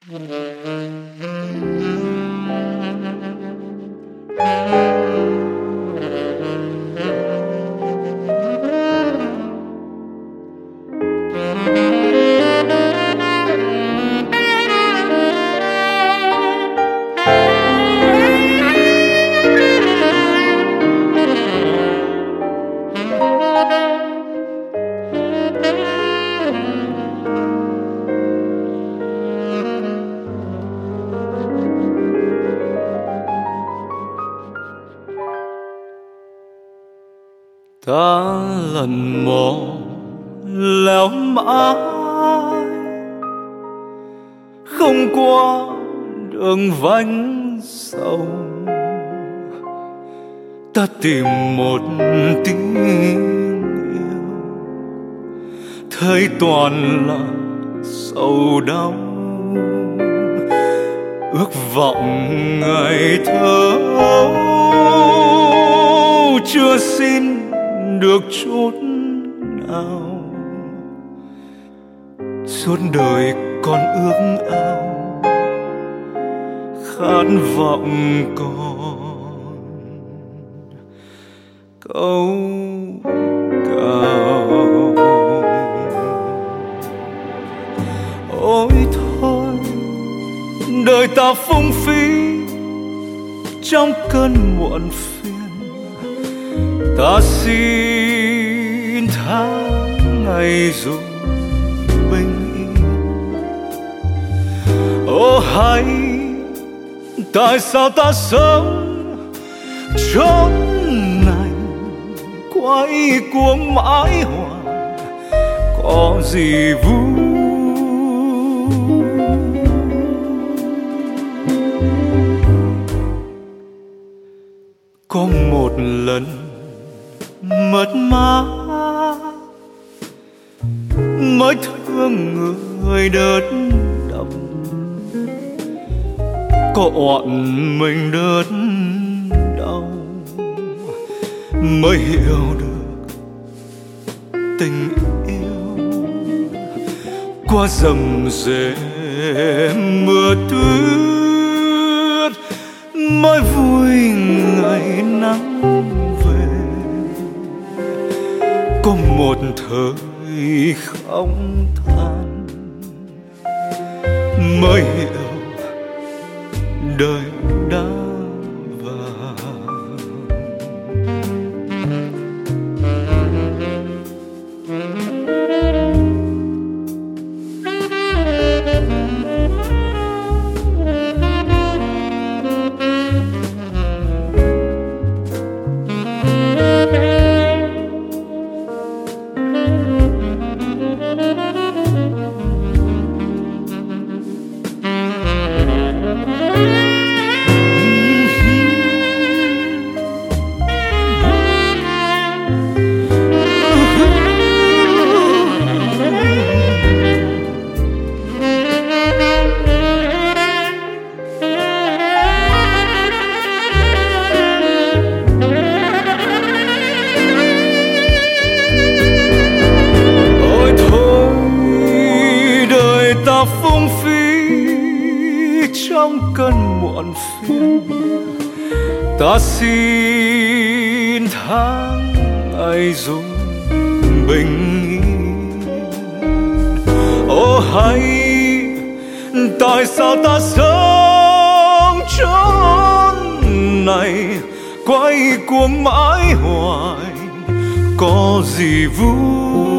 Ta lần một lẻo mãi không qua đường vánh sông, ta tìm một tiếng yêu thấy toàn là sầu đau. Ước vọng ngày thơ chưa xin được chút nào, suốt đời còn ước ao khát vọng còn câu cao. Ôi thôi đời ta phung phí trong cơn muộn phiền, ta xin tháng ngày dù bình yên. Ô hay tại sao ta sống chốn này quay cuồng mãi hoài, có gì vui. Có một lần mất mát mới thương người đớn đau, có oạn mình đớn đau mới hiểu được tình yêu. Qua rầm rề mưa tuyết mới vui ngày nắng về, có một thời không than mới hiểu đời đã vàng. Phung phí trong cơn muộn phiền, ta xin tháng ngày dù bình yên. Ô hay tại sao ta sống chốn này quay cuồng mãi hoài, có gì vui.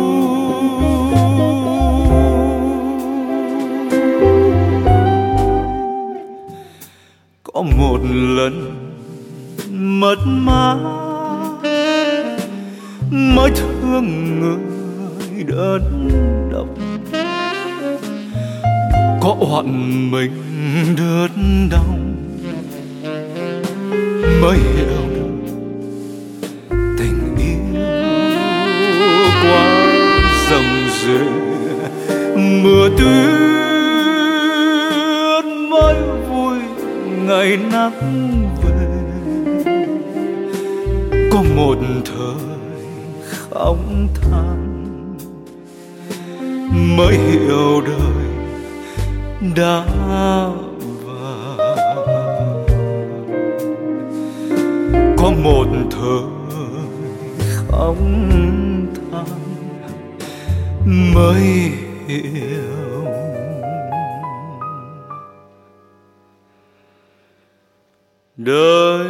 Có một lần mất mát mới thương người đớn đau, có oạn mình đớn đau mới hiểu được tình yêu. Qua rầm rề mưa tuyết mới vui ngày nắng về, có một thời không than mới hiểu đời đã vào. Có một thời không than mới hiểu, đời